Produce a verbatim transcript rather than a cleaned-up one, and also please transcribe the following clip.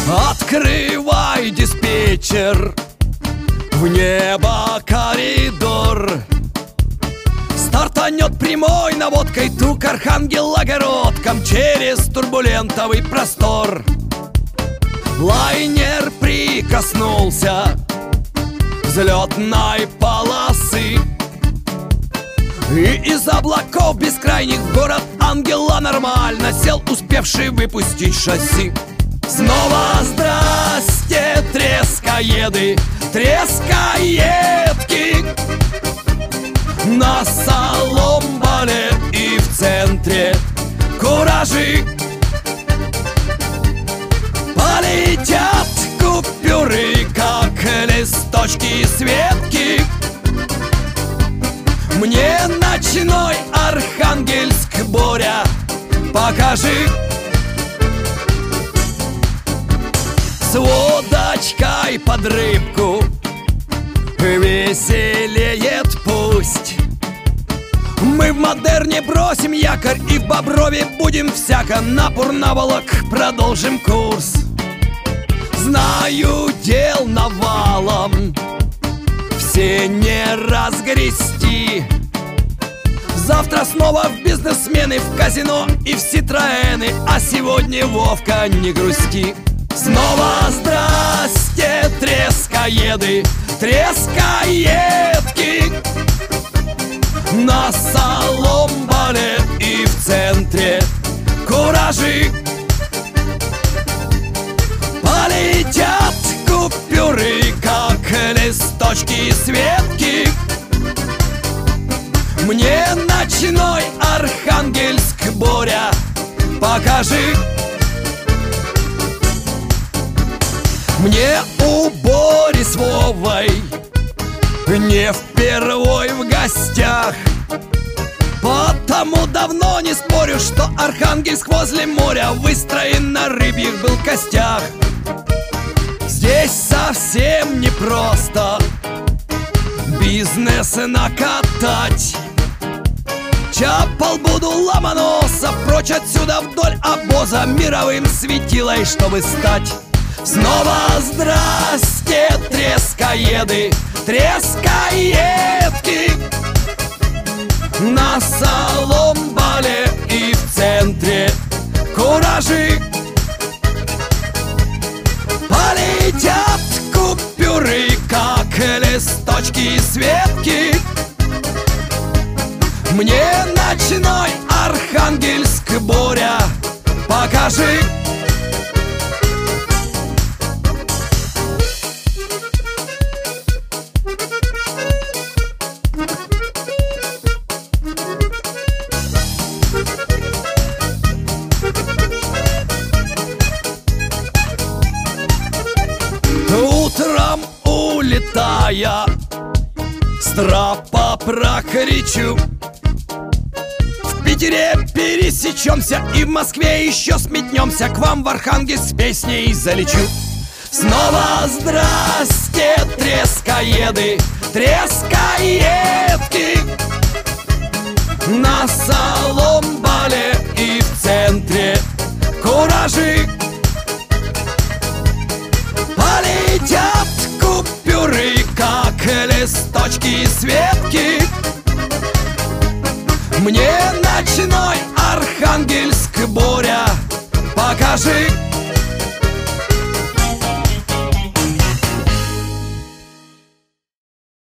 Открывай, диспетчер, в небо коридор. Стартанет прямой наводкой тук ангелогородком через турбулентовый простор. Лайнер прикоснулся взлетной полосы, и из облаков бескрайних в город ангела нормально сел, успевший выпустить шасси. Снова здрасте, трескоеды, трескоедки. На Соломбале и в центре куражи. Полетят купюры, как листочки с ветки. Мне ночной Архангельск, Боря, покажи. С водочкой под рыбку веселеет пусть. Мы в Модерне бросим якорь и в Боброве будем всяко. На Пурнаволок продолжим курс. Знаю, дел навалом, все не разгрести. Завтра снова в бизнесмены, в казино и в Ситроэны. А сегодня, Вовка, не грусти. Снова здрасте, трескоеды, трескоедки. На Соломбале и в центре куражи. Полетят купюры, как листочки с ветки. Мне ночной Архангельск, Боря, покажи. Мне у Бори с Вовой не впервой в гостях, потому давно не спорю, что Архангельск возле моря выстроен на рыбьих был костях. Здесь совсем непросто бизнес накатать. Чапал буду Ломоносов прочь отсюда вдоль обоза, мировым светилой, чтобы стать. Снова здрасте, трескоеды, трескоедки. На Соломбале и в центре куражи. Полетят купюры, как листочки с ветки. Мне ночной Архангельск, Боря, покажи. Утром улетая, с трапа прокричу: в Питере пересечемся и в Москве еще сметнемся. К вам в Архангельск с песней залечу. Снова здрасте, трескоеды, трескоедки. На Соломбале и в центре куражи. Полетят купюры, как листочки с ветки. Мне ночной Архангельск, Боря, покажи.